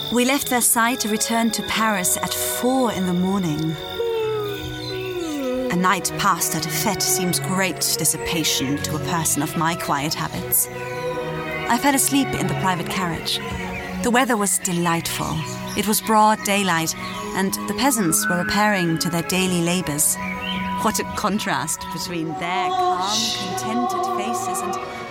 We left Versailles to return to Paris at 4 a.m. A night passed at a fete seems great dissipation to a person of my quiet habits. I fell asleep in the private carriage. The weather was delightful. It was broad daylight, and the peasants were repairing to their daily labours. What a contrast between their calm, contented faces and